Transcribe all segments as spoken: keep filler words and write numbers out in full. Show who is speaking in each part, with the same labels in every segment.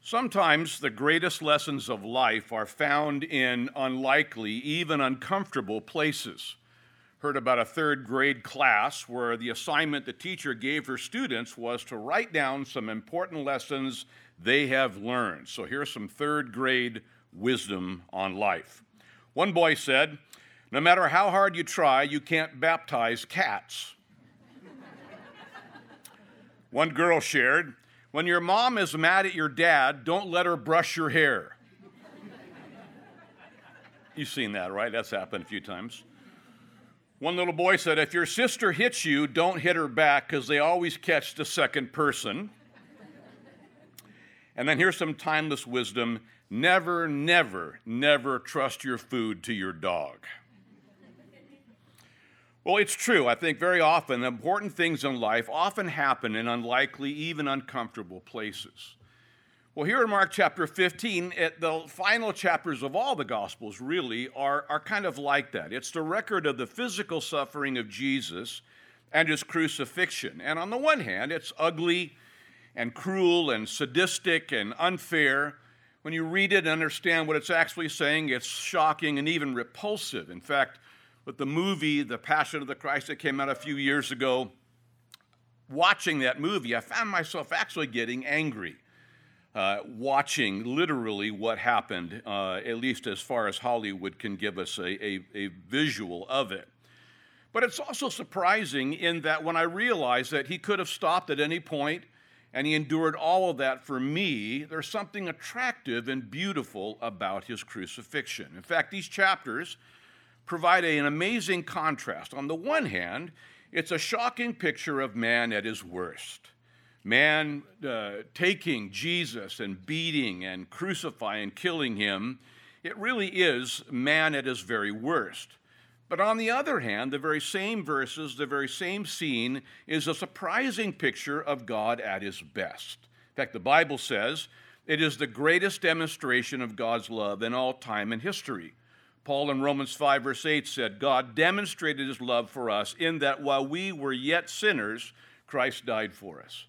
Speaker 1: Sometimes the greatest lessons of life are found in unlikely, even uncomfortable places. Heard about a third grade class where the assignment the teacher gave her students was to write down some important lessons they have learned. So here's some third grade wisdom on life. One boy said, "No matter how hard you try, you can't baptize cats." One girl shared, "When your mom is mad at your dad, don't let her brush your hair." You've seen that, right? That's happened a few times. One little boy said, "If your sister hits you, don't hit her back because they always catch the second person." And then here's some timeless wisdom. Never, never, never trust your food to your dog. Well, it's true. I think very often important things in life often happen in unlikely, even uncomfortable places. Well, here in Mark chapter fifteen, it, the final chapters of all the Gospels really are, are kind of like that. It's the record of the physical suffering of Jesus and his crucifixion. And on the one hand, it's ugly and cruel and sadistic and unfair. When you read it and understand what it's actually saying, it's shocking and even repulsive. In fact, with the movie, The Passion of the Christ, that came out a few years ago, watching that movie, I found myself actually getting angry, uh, watching literally what happened, uh, at least as far as Hollywood can give us a, a, a visual of it. But it's also surprising in that when I realized that he could have stopped at any point and he endured all of that for me, there's something attractive and beautiful about his crucifixion. In fact, these chapters provide an amazing contrast. On the one hand, it's a shocking picture of man at his worst. Man uh, taking Jesus and beating and crucifying, killing him. It really is man at his very worst. But on the other hand, the very same verses, the very same scene is a surprising picture of God at his best. In fact, the Bible says it is the greatest demonstration of God's love in all time and history. Paul in Romans five, verse eight said, "God demonstrated his love for us in that while we were yet sinners, Christ died for us."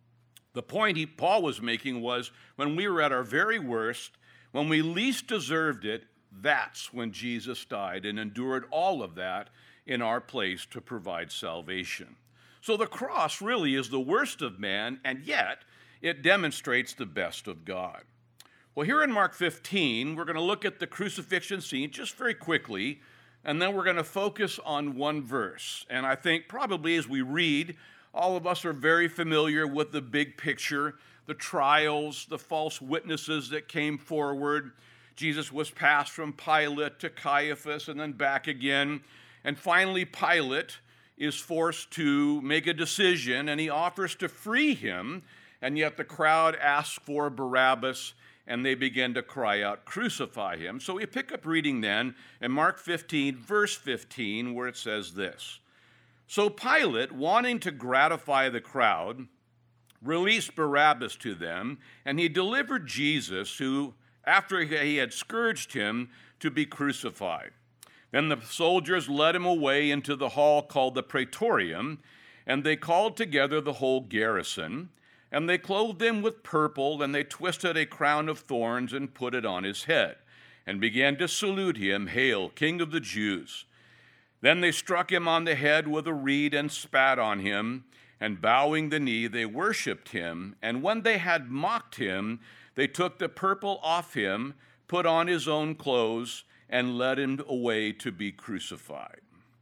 Speaker 1: The point he, Paul was making was when we were at our very worst, when we least deserved it, that's when Jesus died and endured all of that in our place to provide salvation. So the cross really is the worst of man, and yet it demonstrates the best of God. Well, here in Mark fifteen, we're going to look at the crucifixion scene just very quickly, and then we're going to focus on one verse. And I think probably as we read, all of us are very familiar with the big picture, the trials, the false witnesses that came forward. Jesus was passed from Pilate to Caiaphas and then back again. And finally, Pilate is forced to make a decision, and he offers to free him, and yet the crowd asks for Barabbas, and they begin to cry out, "Crucify him." So we pick up reading then in Mark fifteen, verse fifteen, where it says this. "So Pilate, wanting to gratify the crowd, released Barabbas to them, and he delivered Jesus, who, after he had scourged him, to be crucified. Then the soldiers led him away into the hall called the Praetorium, and they called together the whole garrison. And they clothed him with purple, and they twisted a crown of thorns and put it on his head, and began to salute him, "Hail, King of the Jews." Then they struck him on the head with a reed and spat on him, and bowing the knee, they worshipped him. And when they had mocked him, they took the purple off him, put on his own clothes, and led him away to be crucified.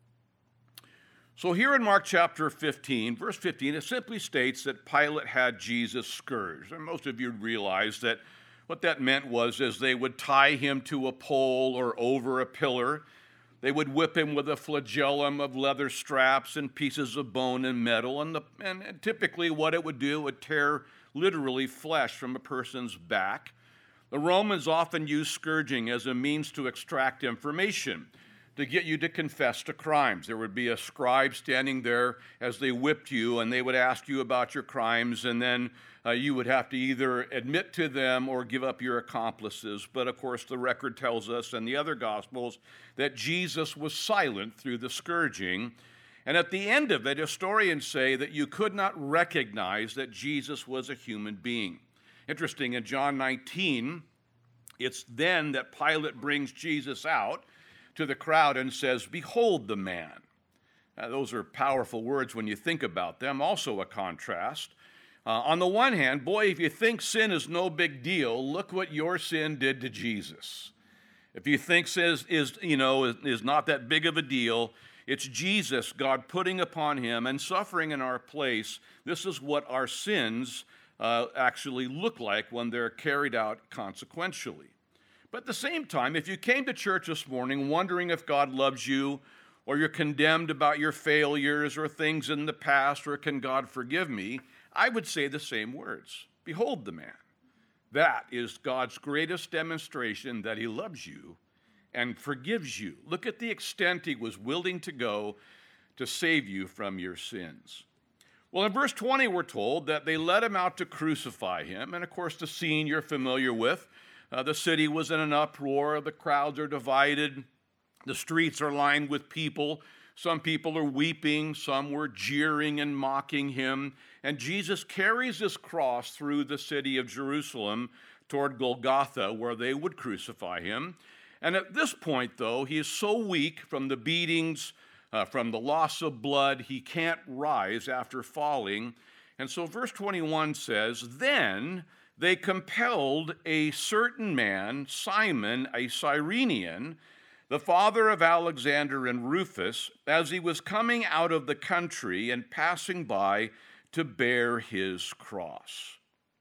Speaker 1: So here in Mark chapter fifteen, verse fifteen, it simply states that Pilate had Jesus scourged. And most of you realize that what that meant was as they would tie him to a pole or over a pillar, they would whip him with a flagellum of leather straps and pieces of bone and metal. And, the, and typically what it would do, it would tear literally flesh from a person's back. The Romans often used scourging as a means to extract information, to get you to confess to crimes. There would be a scribe standing there as they whipped you, and they would ask you about your crimes, and then uh, you would have to either admit to them or give up your accomplices. But of course, the record tells us in the other Gospels that Jesus was silent through the scourging. And at the end of it, historians say that you could not recognize that Jesus was a human being. Interesting, in John nineteen, it's then that Pilate brings Jesus out to the crowd and says, "Behold the man." Now, those are powerful words when you think about them, also a contrast. Uh, on the one hand, boy, if you think sin is no big deal, look what your sin did to Jesus. If you think sin is, is you know, is, is not that big of a deal, it's Jesus, God putting upon him and suffering in our place. This is what our sins uh, actually look like when they're carried out consequentially. But at the same time, if you came to church this morning wondering if God loves you, or you're condemned about your failures or things in the past, or can God forgive me, I would say the same words. Behold the man. That is God's greatest demonstration that he loves you and forgives you. Look at the extent he was willing to go to save you from your sins. Well, in verse twenty, we're told that they led him out to crucify him. And of course, the scene you're familiar with. Uh, the city was in an uproar. The crowds are divided. The streets are lined with people. Some people are weeping. Some were jeering and mocking him. And Jesus carries his cross through the city of Jerusalem toward Golgotha, where they would crucify him. And at this point, though, he is so weak from the beatings, uh, from the loss of blood, he can't rise after falling. And so verse twenty-one says, "Then they compelled a certain man, Simon, a Cyrenian, the father of Alexander and Rufus, as he was coming out of the country and passing by, to bear his cross."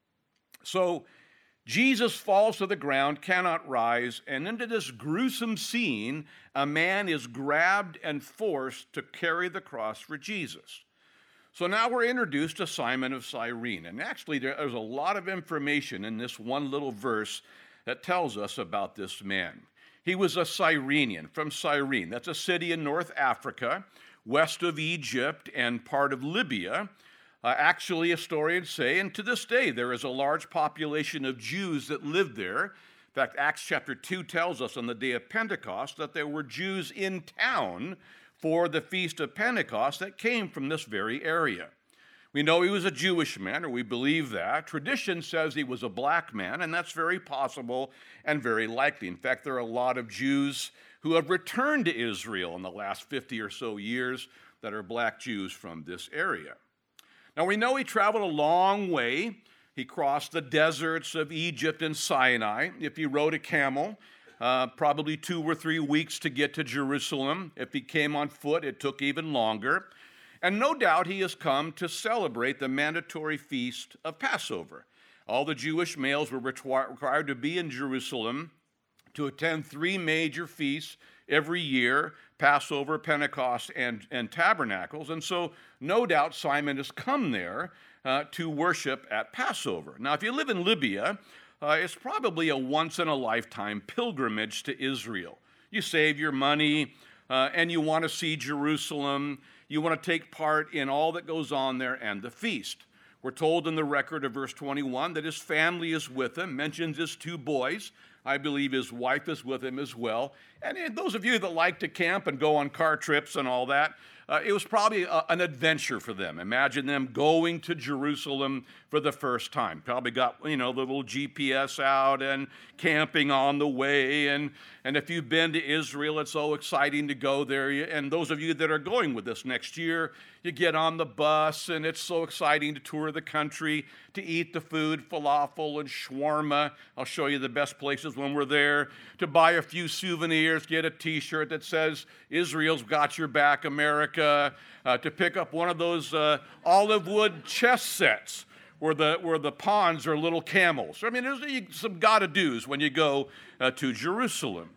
Speaker 1: So Jesus falls to the ground, cannot rise, and into this gruesome scene, a man is grabbed and forced to carry the cross for Jesus. So now we're introduced to Simon of Cyrene, and actually there's a lot of information in this one little verse that tells us about this man. He was a Cyrenian, from Cyrene. That's a city in North Africa, west of Egypt and part of Libya. Uh, actually, historians say, and to this day, there is a large population of Jews that lived there. In fact, Acts chapter two tells us on the day of Pentecost that there were Jews in town for the Feast of Pentecost that came from this very area. We know he was a Jewish man, or we believe that. Tradition says he was a black man, and that's very possible and very likely. In fact, there are a lot of Jews who have returned to Israel in the last fifty or so years that are black Jews from this area. Now, we know he traveled a long way. He crossed the deserts of Egypt and Sinai. If he rode a camel, uh, probably two or three weeks to get to Jerusalem. If he came on foot, it took even longer. And no doubt he has come to celebrate the mandatory feast of Passover. All the Jewish males were required to be in Jerusalem to attend three major feasts every year: Passover, Pentecost, and, and Tabernacles. And so no doubt Simon has come there uh, to worship at Passover. Now, if you live in Libya, uh, it's probably a once-in-a-lifetime pilgrimage to Israel. You save your money, uh, and you want to see Jerusalem. You want to take part in all that goes on there and the feast. We're told in the record of verse twenty-one that his family is with him, mentions his two boys. I believe his wife is with him as well. And those of you that like to camp and go on car trips and all that, uh, it was probably a, an adventure for them. Imagine them going to Jerusalem for the first time. Probably got, you know, the little G P S out and camping on the way. And, and if you've been to Israel, it's so exciting to go there. And those of you that are going with us next year, you get on the bus, and it's so exciting to tour the country, to eat the food, falafel and shawarma. I'll show you the best places when we're there. To buy a few souvenirs, get a T-shirt that says, "Israel's got your back, America." Uh, to pick up one of those uh, olive wood chess sets where the where the pawns are little camels. I mean, there's some gotta-dos when you go uh, to Jerusalem.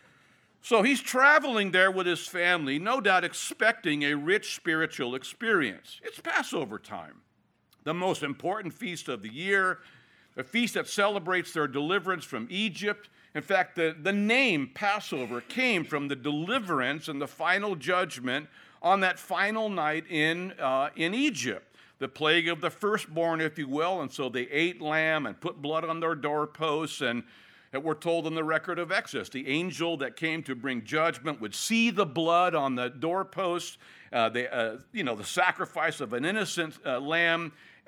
Speaker 1: So he's traveling there with his family, no doubt expecting a rich spiritual experience. It's Passover time, the most important feast of the year, a feast that celebrates their deliverance from Egypt. In fact, the, the name Passover came from the deliverance and the final judgment on that final night in, uh, in Egypt, the plague of the firstborn, if you will. And so they ate lamb and put blood on their doorposts, and that we're told in the record of Exodus, the angel that came to bring judgment would see the blood on the doorpost, uh, the, uh, you know, the sacrifice of an innocent uh, lamb,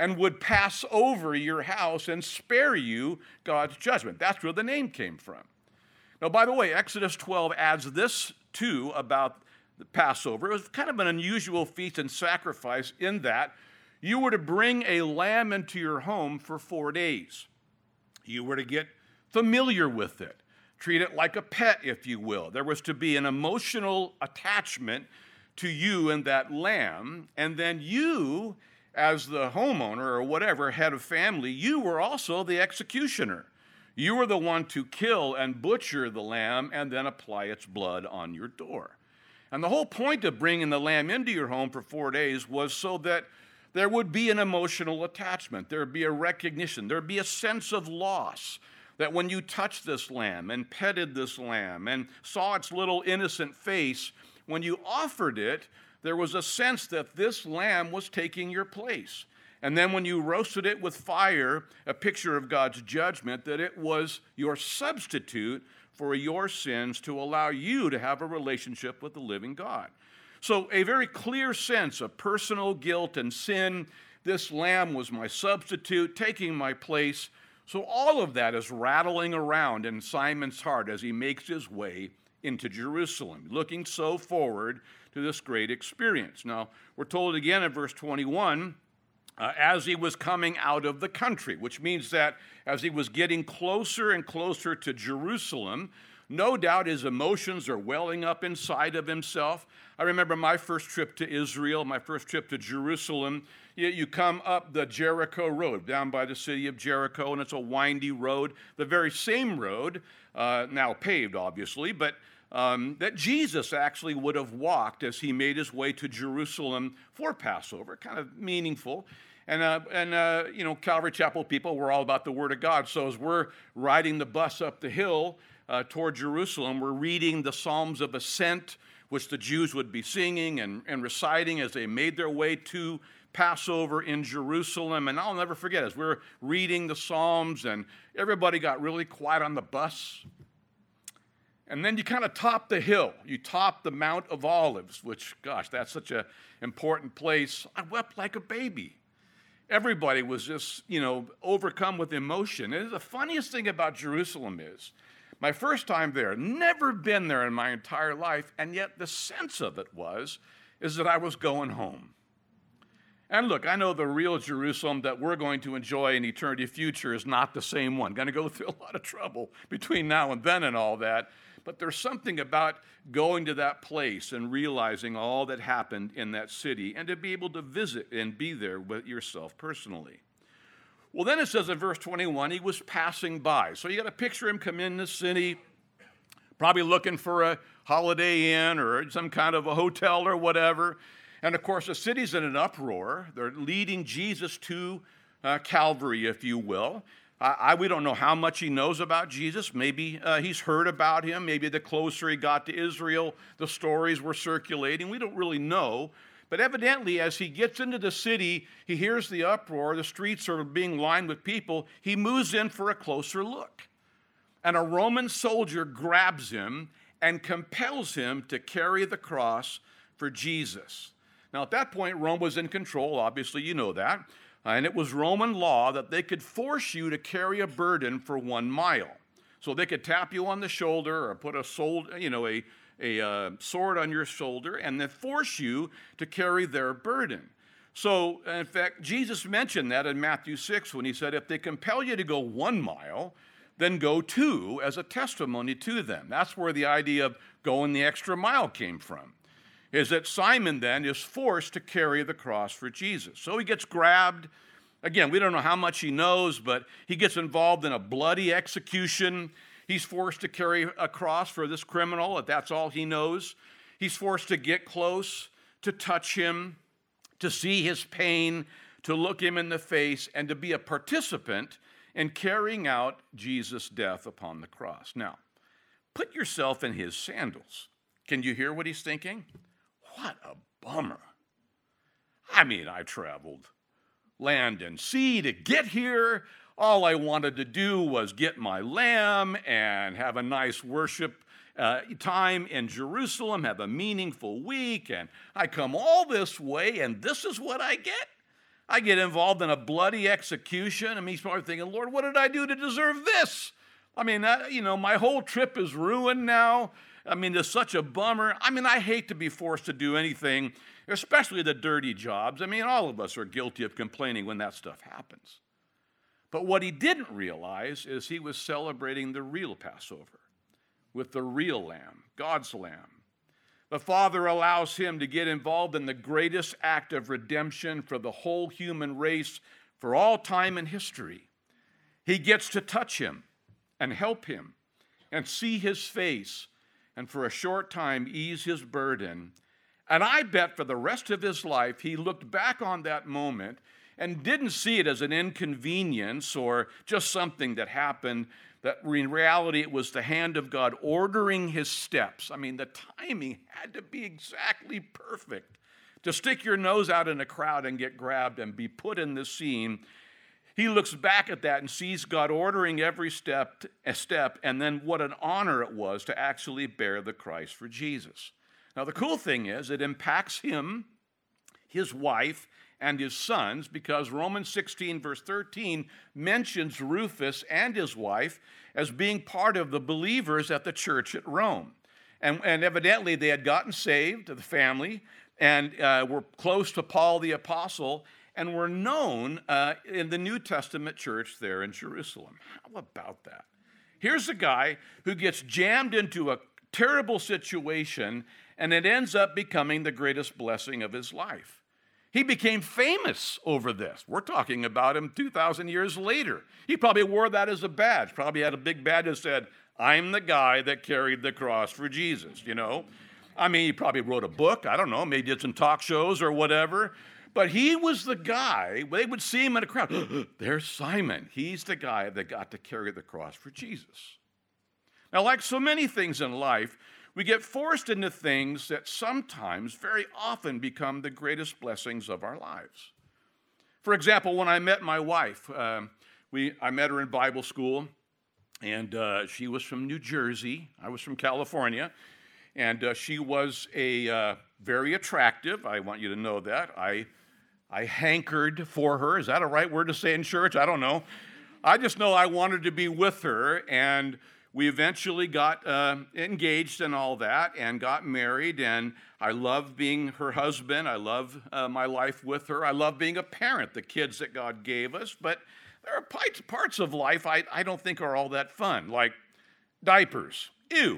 Speaker 1: and would pass over your house and spare you God's judgment. That's where the name came from. Now, by the way, Exodus twelve adds this too about the Passover. It was kind of an unusual feast and sacrifice in that you were to bring a lamb into your home for four days. You were to get familiar with it, treat it like a pet, if you will. There was to be an emotional attachment to you and that lamb, and then you, as the homeowner or whatever, head of family, you were also the executioner. You were the one to kill and butcher the lamb and then apply its blood on your door. And the whole point of bringing the lamb into your home for four days was so that there would be an emotional attachment. There would be a recognition. There would be a sense of loss that when you touched this lamb and petted this lamb and saw its little innocent face, when you offered it, there was a sense that this lamb was taking your place. And then when you roasted it with fire, a picture of God's judgment, that it was your substitute for your sins to allow you to have a relationship with the living God. So a very clear sense of personal guilt and sin. This lamb was my substitute, taking my place. So all of that is rattling around in Simon's heart as he makes his way into Jerusalem, looking so forward to this great experience. Now, we're told again in verse twenty-one, uh, as he was coming out of the country, which means that as he was getting closer and closer to Jerusalem, no doubt his emotions are welling up inside of himself. I remember my first trip to Israel, my first trip to Jerusalem. You, you come up the Jericho Road, down by the city of Jericho, and it's a windy road, the very same road, uh, now paved, obviously, but um, that Jesus actually would have walked as he made his way to Jerusalem for Passover, kind of meaningful. And, uh, and uh, you know, Calvary Chapel people, we're all about the Word of God. So as we're riding the bus up the hill uh, toward Jerusalem, we're reading the Psalms of Ascent, which the Jews would be singing and, and reciting as they made their way to Passover in Jerusalem. And I'll never forget, as we're reading the Psalms and everybody got really quiet on the bus. And then you kind of top the hill. You top the Mount of Olives, which, gosh, that's such an important place. I wept like a baby. Everybody was just, you know, overcome with emotion. And the funniest thing about Jerusalem is, my first time there, never been there in my entire life, and yet the sense of it was, is that I was going home. And look, I know the real Jerusalem that we're going to enjoy in eternity future is not the same one. Going to go through a lot of trouble between now and then and all that. But there's something about going to that place and realizing all that happened in that city and to be able to visit and be there with yourself personally. Well, then it says in verse twenty-one, he was passing by. So you got to picture him come in the city, probably looking for a Holiday Inn or some kind of a hotel or whatever. And of course, the city's in an uproar. They're leading Jesus to uh, Calvary, if you will. I, I, we don't know how much he knows about Jesus. Maybe uh, he's heard about him. Maybe the closer he got to Israel, the stories were circulating. We don't really know. But evidently, as he gets into the city, he hears the uproar. The streets are being lined with people. He moves in for a closer look. And a Roman soldier grabs him and compels him to carry the cross for Jesus. Now, at that point, Rome was in control. Obviously, you know that. And it was Roman law that they could force you to carry a burden for one mile. So they could tap you on the shoulder or put a sold, you know, a, a uh, sword on your shoulder and then force you to carry their burden. So, in fact, Jesus mentioned that in Matthew six when he said, if they compel you to go one mile, then go two as a testimony to them. That's where the idea of going the extra mile came from. Is that Simon then is forced to carry the cross for Jesus. So he gets grabbed. Again, we don't know how much he knows, but he gets involved in a bloody execution. He's forced to carry a cross for this criminal, if that's all he knows. He's forced to get close, to touch him, to see his pain, to look him in the face, and to be a participant in carrying out Jesus' death upon the cross. Now, put yourself in his sandals. Can you hear what he's thinking? What a bummer. I mean, I traveled land and sea to get here. All I wanted to do was get my lamb and have a nice worship uh, time in Jerusalem, have a meaningful week, and I come all this way, and this is what I get? I get involved in a bloody execution. I mean, he's probably thinking, Lord, what did I do to deserve this? I mean, uh, you know, my whole trip is ruined now. I mean, it's such a bummer. I mean, I hate to be forced to do anything, especially the dirty jobs. I mean, all of us are guilty of complaining when that stuff happens. But what he didn't realize is he was celebrating the real Passover with the real lamb, God's lamb. The Father allows him to get involved in the greatest act of redemption for the whole human race for all time in history. He gets to touch him and help him and see his face and for a short time ease his burden. And I bet for the rest of his life, he looked back on that moment and didn't see it as an inconvenience or just something that happened, that in reality it was the hand of God ordering his steps. I mean, the timing had to be exactly perfect. To stick your nose out in a crowd and get grabbed and be put in the scene, he looks back at that and sees God ordering every step, a step, and then what an honor it was to actually bear the Christ for Jesus. Now, the cool thing is it impacts him, his wife, and his sons, because Romans sixteen, verse thirteen, mentions Rufus and his wife as being part of the believers at the church at Rome. And, and evidently they had gotten saved, the family, and uh, were close to Paul the Apostle, and were known uh, in the New Testament church there in Jerusalem. How about that? Here's a guy who gets jammed into a terrible situation, and it ends up becoming the greatest blessing of his life. He became famous over this. We're talking about him two thousand years later. He probably wore that as a badge, probably had a big badge that said, I'm the guy that carried the cross for Jesus, you know. I mean, he probably wrote a book, I don't know, maybe did some talk shows or whatever. But he was the guy, they would see him in a crowd. There's Simon. He's the guy that got to carry the cross for Jesus. Now, like so many things in life, we get forced into things that sometimes, very often, become the greatest blessings of our lives. For example, when I met my wife, um, we, I met her in Bible school, and uh, she was from New Jersey. I was from California, and uh, she was a uh, very attractive. I want you to know that. I, I hankered for her. Is that a right word to say in church? I don't know. I just know I wanted to be with her, and we eventually got uh, engaged and all that and got married, and I love being her husband. I love uh, my life with her. I love being a parent, the kids that God gave us, but there are parts of life I, I don't think are all that fun, like diapers. Ew.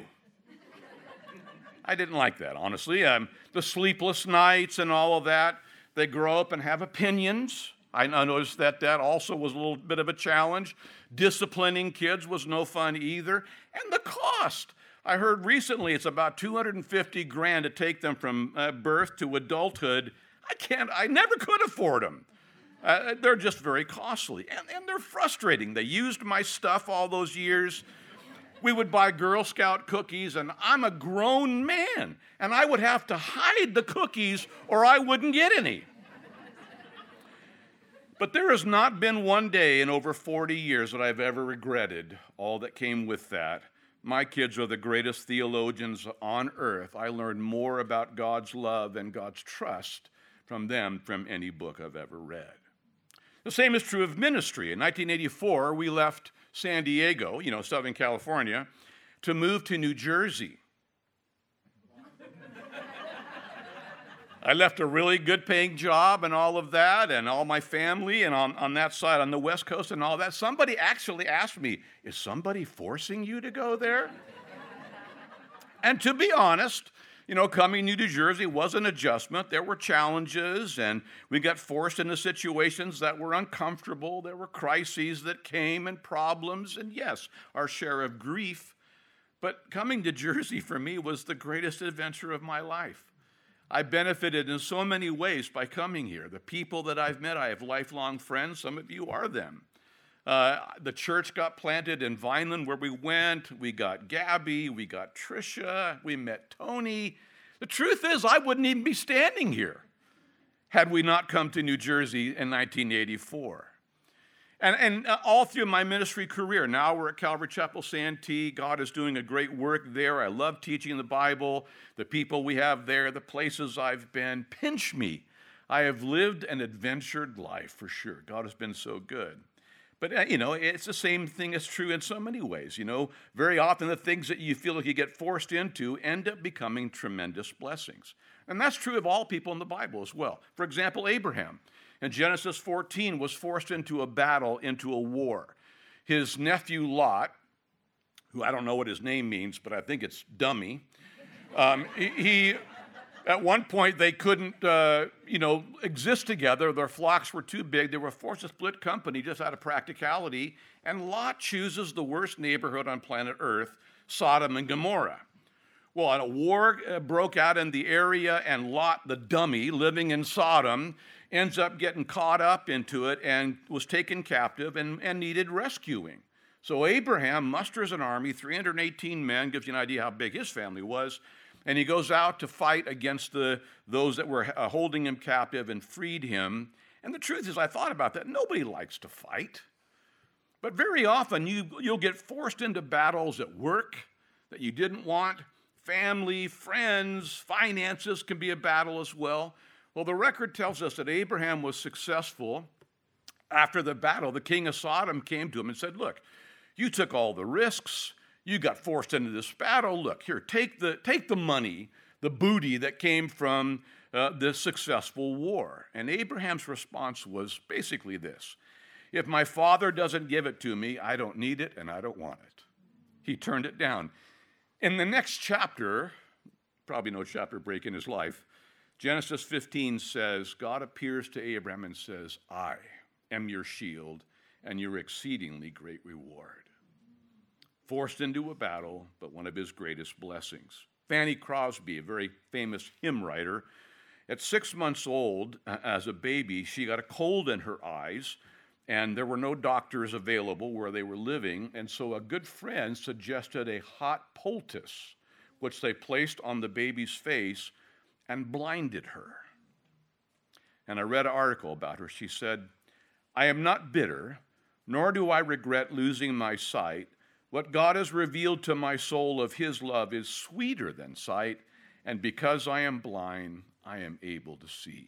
Speaker 1: I didn't like that, honestly. Um, the sleepless nights and all of that. They grow up and have opinions. I noticed that that also was a little bit of a challenge. Disciplining kids was no fun either. And the cost. I heard recently it's about two hundred fifty grand to take them from uh, birth to adulthood. I can't, I never could afford them. Uh, they're just very costly. And, and they're frustrating. They used my stuff all those years. We would buy Girl Scout cookies, and I'm a grown man, and I would have to hide the cookies or I wouldn't get any. But there has not been one day in over forty years that I've ever regretted all that came with that. My kids are the greatest theologians on earth. I learned more about God's love and God's trust from them from any book I've ever read. The same is true of ministry. In nineteen eighty-four, we left San Diego, you know, Southern California, to move to New Jersey. I left a really good paying job and all of that and all my family and on, on that side, on the West Coast and all that. Somebody actually asked me, is somebody forcing you to go there? And to be honest, you know, coming to New Jersey was an adjustment. There were challenges and we got forced into situations that were uncomfortable. There were crises that came and problems and yes, our share of grief. But coming to Jersey for me was the greatest adventure of my life. I benefited in so many ways by coming here. The people that I've met, I have lifelong friends. Some of you are them. Uh, the church got planted in Vineland where we went. We got Gabby. We got Tricia. We met Tony. The truth is, I wouldn't even be standing here had we not come to New Jersey in nineteen eighty-four. And, and uh, all through my ministry career, now we're at Calvary Chapel Santee. God is doing a great work there. I love teaching the Bible, the people we have there, the places I've been. Pinch me. I have lived an adventured life for sure. God has been so good. But, uh, you know, it's the same thing that's true in so many ways. You know, very often the things that you feel like you get forced into end up becoming tremendous blessings. And that's true of all people in the Bible as well. For example, Abraham in Genesis fourteen was forced into a battle, into a war. His nephew Lot, who I don't know what his name means, but I think it's dummy, um, he... he At one point, they couldn't, uh, you know, exist together. Their flocks were too big. They were forced to split company just out of practicality. And Lot chooses the worst neighborhood on planet Earth, Sodom and Gomorrah. Well, a war uh, broke out in the area, and Lot, the dummy, living in Sodom, ends up getting caught up into it and was taken captive and, and needed rescuing. So Abraham musters an army, three hundred eighteen men, gives you an idea how big his family was, and he goes out to fight against the, those that were uh, holding him captive and freed him. And the truth is, I thought about that. Nobody likes to fight. But very often, you, you'll get forced into battles at work that you didn't want. Family, friends, finances can be a battle as well. Well, the record tells us that Abraham was successful. After the battle, the king of Sodom came to him and said, look, you took all the risks. You got forced into this battle. Look, here, take the, take the money, the booty that came from uh, this successful war. And Abraham's response was basically this: if my father doesn't give it to me, I don't need it and I don't want it. He turned it down. In the next chapter, probably no chapter break in his life, Genesis fifteen says, God appears to Abraham and says, I am your shield and your exceedingly great reward. Forced into a battle, but one of his greatest blessings. Fanny Crosby, a very famous hymn writer, at six months old, uh, as a baby, she got a cold in her eyes, and there were no doctors available where they were living, and so a good friend suggested a hot poultice, which they placed on the baby's face and blinded her. And I read an article about her. She said, I am not bitter, nor do I regret losing my sight. What God has revealed to my soul of his love is sweeter than sight, and because I am blind, I am able to see.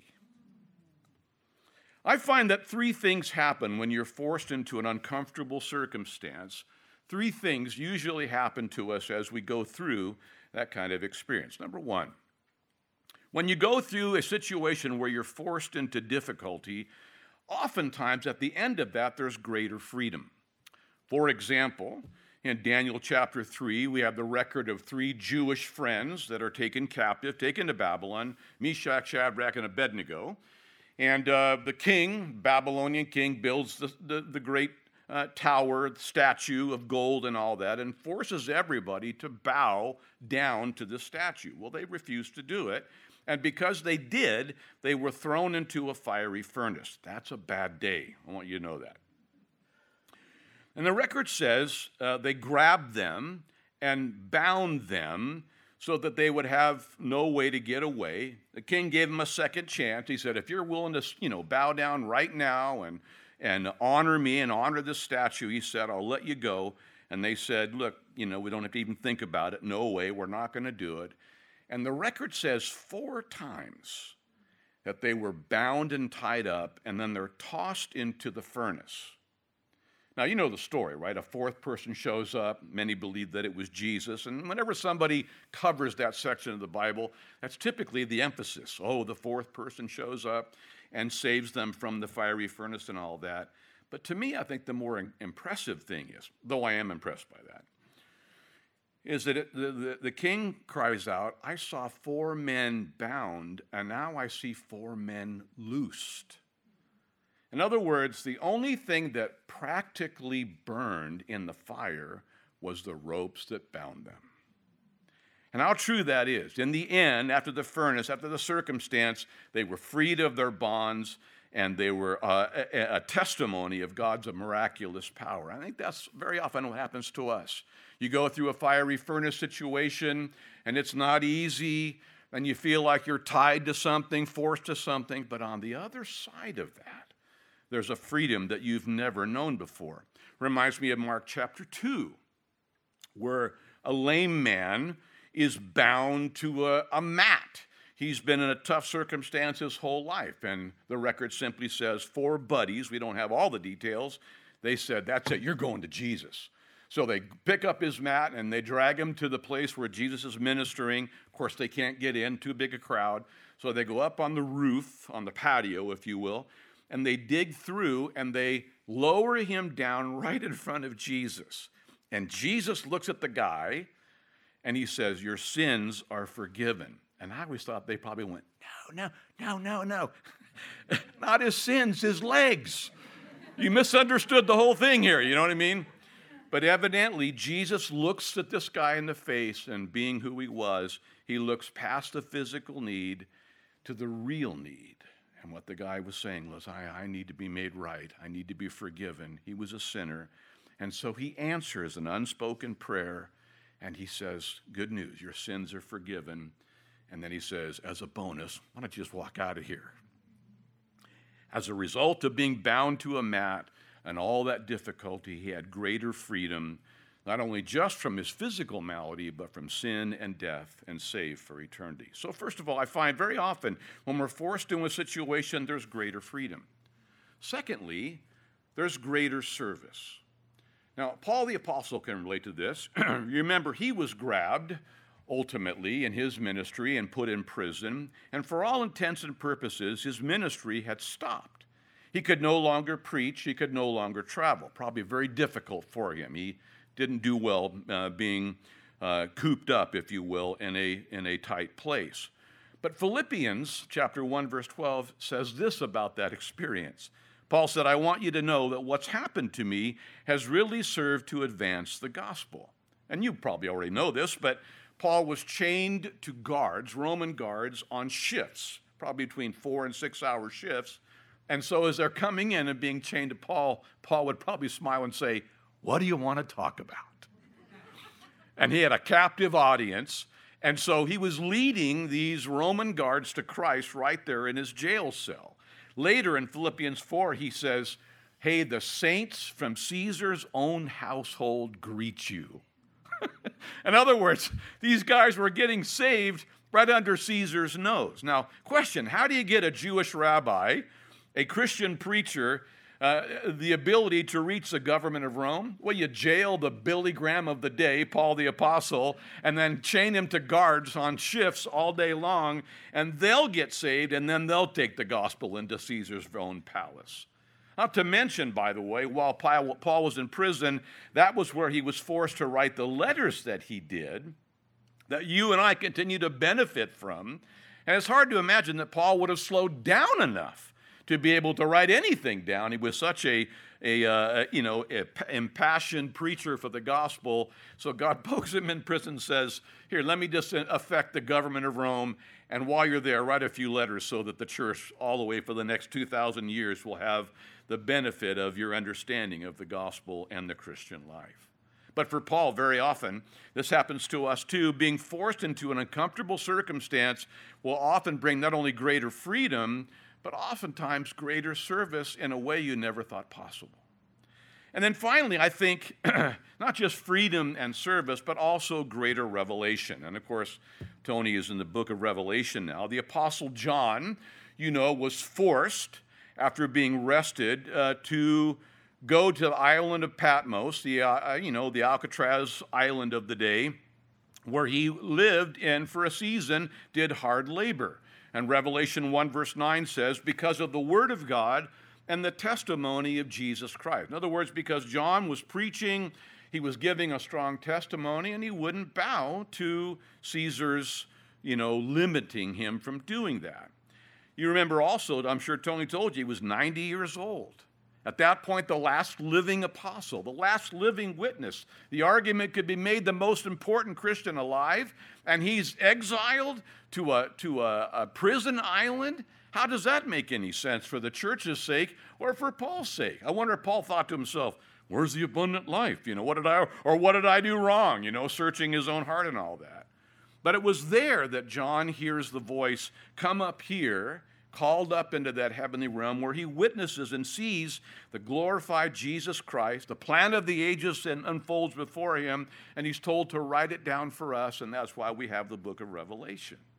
Speaker 1: I find that three things happen when you're forced into an uncomfortable circumstance. Three things usually happen to us as we go through that kind of experience. Number one, when you go through a situation where you're forced into difficulty, oftentimes at the end of that, there's greater freedom. For example, in Daniel chapter three, we have the record of three Jewish friends that are taken captive, taken to Babylon, Meshach, Shadrach, and Abednego. And uh, the king, Babylonian king, builds the, the, the great uh, tower, the statue of gold and all that, and forces everybody to bow down to the statue. Well, they refused to do it. And because they did, they were thrown into a fiery furnace. That's a bad day. I want you to know that. And the record says uh, they grabbed them and bound them so that they would have no way to get away. The king gave them a second chance. He said, if you're willing to, you know, bow down right now and, and honor me and honor this statue, he said, I'll let you go. And they said, look, you know, we don't have to even think about it. No way, we're not going to do it. And the record says four times that they were bound and tied up, and then they're tossed into the furnace. Now, you know the story, right? A fourth person shows up. Many believe that it was Jesus. And whenever somebody covers that section of the Bible, that's typically the emphasis. Oh, the fourth person shows up and saves them from the fiery furnace and all that. But to me, I think the more impressive thing is, though I am impressed by that, is that it, the, the, the king cries out, I saw four men bound, and now I see four men loosed. In other words, the only thing that practically burned in the fire was the ropes that bound them. And how true that is. In the end, after the furnace, after the circumstance, they were freed of their bonds, and they were uh, a, a testimony of God's miraculous power. I think that's very often what happens to us. You go through a fiery furnace situation, and it's not easy, and you feel like you're tied to something, forced to something, but on the other side of that, there's a freedom that you've never known before. Reminds me of Mark chapter two, where a lame man is bound to a, a mat. He's been in a tough circumstance his whole life, and the record simply says four buddies, we don't have all the details, they said, that's it, you're going to Jesus. So they pick up his mat and they drag him to the place where Jesus is ministering. Of course, they can't get in, too big a crowd. So they go up on the roof, on the patio, if you will, and they dig through and they lower him down right in front of Jesus. And Jesus looks at the guy and he says, your sins are forgiven. And I always thought they probably went, no, no, no, no, no. Not his sins, his legs. You misunderstood the whole thing here, you know what I mean? But evidently, Jesus looks at this guy in the face, and being who he was, he looks past the physical need to the real need. And what the guy was saying was, I, I need to be made right. I need to be forgiven. He was a sinner. And so he answers an unspoken prayer, and he says, good news, your sins are forgiven. And then he says, as a bonus, why don't you just walk out of here? As a result of being bound to a mat and all that difficulty, he had greater freedom, not only just from his physical malady, but from sin and death, and saved for eternity. So first of all, I find very often when we're forced into a situation, there's greater freedom. Secondly, there's greater service. Now, Paul the Apostle can relate to this. You remember, he was grabbed ultimately in his ministry and put in prison, and for all intents and purposes, his ministry had stopped. He could no longer preach, he could no longer travel. Probably very difficult for him. He didn't do well uh, being uh, cooped up, if you will, in a, in a tight place. But Philippians chapter one, verse twelve says this about that experience. Paul said, I want you to know that what's happened to me has really served to advance the gospel. And you probably already know this, but Paul was chained to guards, Roman guards, on shifts, probably between four and six hour shifts. And so as they're coming in and being chained to Paul, Paul would probably smile and say, what do you want to talk about? And he had a captive audience. And so he was leading these Roman guards to Christ right there in his jail cell. Later in Philippians four, he says, hey, the saints from Caesar's own household greet you. In other words, these guys were getting saved right under Caesar's nose. Now, question, how do you get a Jewish rabbi, a Christian preacher, uh, the ability to reach the government of Rome? Well, you jail the Billy Graham of the day, Paul the Apostle, and then chain him to guards on shifts all day long, and they'll get saved, and then they'll take the gospel into Caesar's own palace. Not to mention, by the way, while Paul was in prison, that was where he was forced to write the letters that he did, that you and I continue to benefit from. And it's hard to imagine that Paul would have slowed down enough to be able to write anything down. He was such a, a uh, you know, a impassioned preacher for the gospel. So God pokes him in prison and says, here, let me just affect the government of Rome. And while you're there, write a few letters so that the church all the way for the next two thousand years will have the benefit of your understanding of the gospel and the Christian life. But for Paul, very often, this happens to us too. Being forced into an uncomfortable circumstance will often bring not only greater freedom, but oftentimes greater service in a way you never thought possible. And then finally, I think not just freedom and service, but also greater revelation. And of course, Tony is in the book of Revelation now. The Apostle John, you know, was forced after being arrested, uh, to go to the island of Patmos, the uh, you know the Alcatraz island of the day, where he lived and for a season did hard labor. And Revelation one verse nine says, because of the word of God and the testimony of Jesus Christ. In other words, because John was preaching, he was giving a strong testimony, and he wouldn't bow to Caesar's, you know, limiting him from doing that. You remember also, I'm sure Tony told you, he was ninety years old. At that point, the last living apostle, the last living witness. The argument could be made the most important Christian alive, and he's exiled to a, to a, a prison island. How does that make any sense for the church's sake or for Paul's sake? I wonder if Paul thought to himself, where's the abundant life? You know, what did I, or what did I do wrong? You know, searching his own heart and all that. But it was there that John hears the voice, come up here, called up into that heavenly realm where he witnesses and sees the glorified Jesus Christ. The plan of the ages unfolds before him, and he's told to write it down for us, and that's why we have the book of Revelation.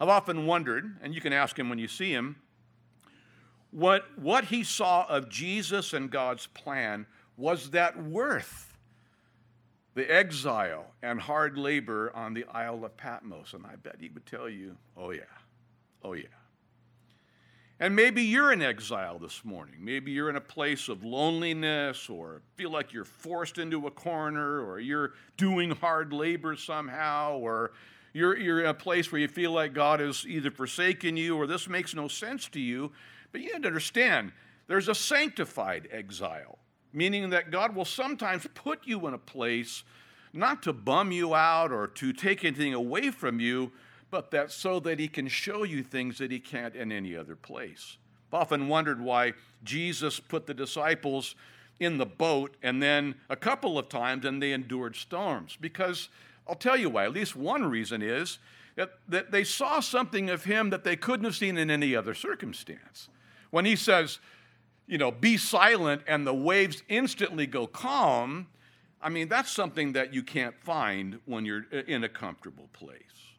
Speaker 1: I've often wondered, and you can ask him when you see him, what, what he saw of Jesus and God's plan, was that worth the exile and hard labor on the Isle of Patmos? And I bet he would tell you, oh yeah, oh yeah. And maybe you're in exile this morning. Maybe you're in a place of loneliness, or feel like you're forced into a corner, or you're doing hard labor somehow, or you're, you're in a place where you feel like God has either forsaken you or this makes no sense to you. But you have to understand, there's a sanctified exile, meaning that God will sometimes put you in a place not to bum you out or to take anything away from you, but that so that he can show you things that he can't in any other place. I've often wondered why Jesus put the disciples in the boat and then a couple of times and they endured storms. Because I'll tell you why. At least one reason is that, that they saw something of him that they couldn't have seen in any other circumstance. When he says, you know, be silent and the waves instantly go calm, I mean, that's something that you can't find when you're in a comfortable place.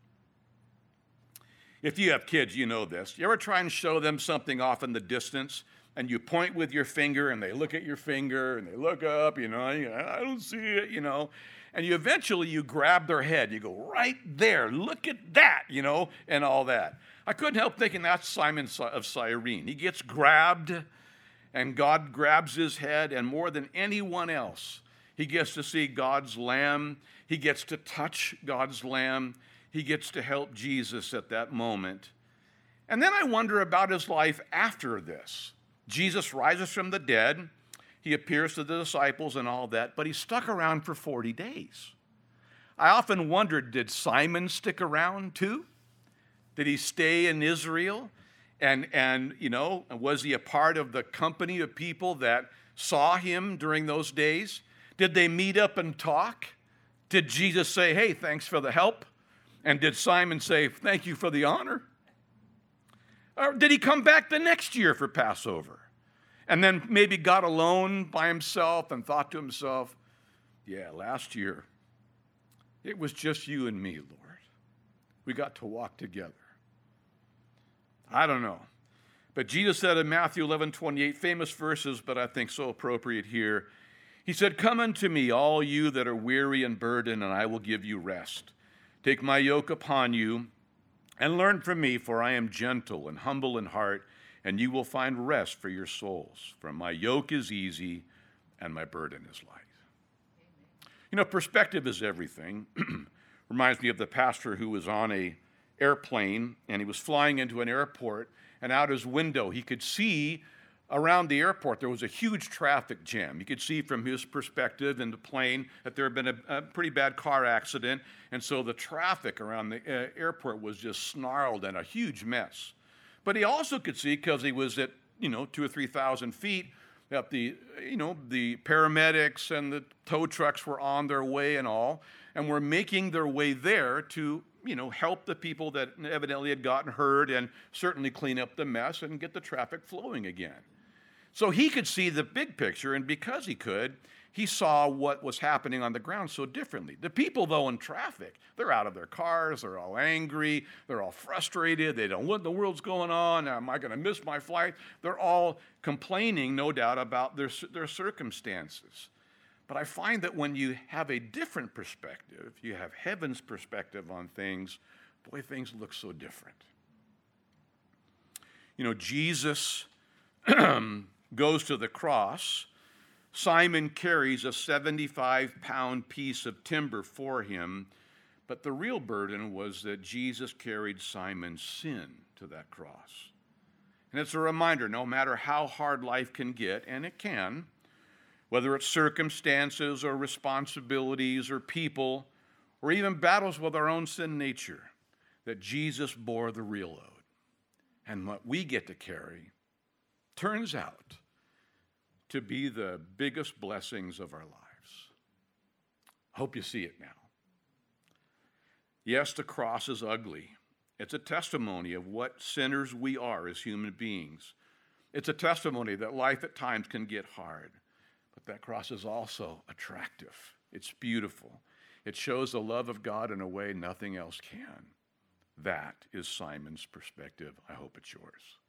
Speaker 1: If you have kids, you know this. You ever try and show them something off in the distance, and you point with your finger, and they look at your finger, and they look up, you know, and you go, I don't see it, you know. And you eventually, you grab their head. You go, right there, look at that, you know, and all that. I couldn't help thinking that's Simon of Cyrene. He gets grabbed, and God grabs his head, and more than anyone else, he gets to see God's lamb. He gets to touch God's lamb. He gets to help Jesus at that moment. And then I wonder about his life after this. Jesus rises from the dead. He appears to the disciples and all that, but he stuck around for forty days. I often wondered, did Simon stick around too? Did he stay in Israel? And, and you know, was he a part of the company of people that saw him during those days? Did they meet up and talk? Did Jesus say, hey, thanks for the help? And did Simon say, thank you for the honor? Or did he come back the next year for Passover? And then maybe got alone by himself and thought to himself, yeah, last year, it was just you and me, Lord. We got to walk together. I don't know. But Jesus said in Matthew eleven twenty-eight, famous verses, but I think so appropriate here. He said, come unto me, all you that are weary and burdened, and I will give you rest. Take my yoke upon you and learn from me, for I am gentle and humble in heart, and you will find rest for your souls. For my yoke is easy and my burden is light. Amen. You know, perspective is everything. Reminds me of the pastor who was on a airplane, and he was flying into an airport, and out his window he could see around the airport there was a huge traffic jam. You could see from his perspective in the plane that there had been a, a pretty bad car accident, and so the traffic around the uh, airport was just snarled and a huge mess. But he also could see, because he was at, you know, two or three thousand feet, that the, you know, the paramedics and the tow trucks were on their way and all, and were making their way there to, you know, help the people that evidently had gotten hurt and certainly clean up the mess and get the traffic flowing again. So he could see the big picture, and because he could, he saw what was happening on the ground so differently. The people, though, in traffic, they're out of their cars, they're all angry, they're all frustrated, they don't know what in the world's going on, am I going to miss my flight? They're all complaining, no doubt, about their, their circumstances. But I find that when you have a different perspective, you have heaven's perspective on things, boy, things look so different. You know, Jesus goes to the cross. Simon carries a seventy-five pound piece of timber for him, but the real burden was that Jesus carried Simon's sin to that cross. And it's a reminder, no matter how hard life can get, and it can, whether it's circumstances or responsibilities or people, or even battles with our own sin nature, that Jesus bore the real load. And what we get to carry turns out to be the biggest blessings of our lives. Hope you see it now. Yes, the cross is ugly. It's a testimony of what sinners we are as human beings. It's a testimony that life at times can get hard. But that cross is also attractive. It's beautiful. It shows the love of God in a way nothing else can. That is Simon's perspective. I hope it's yours.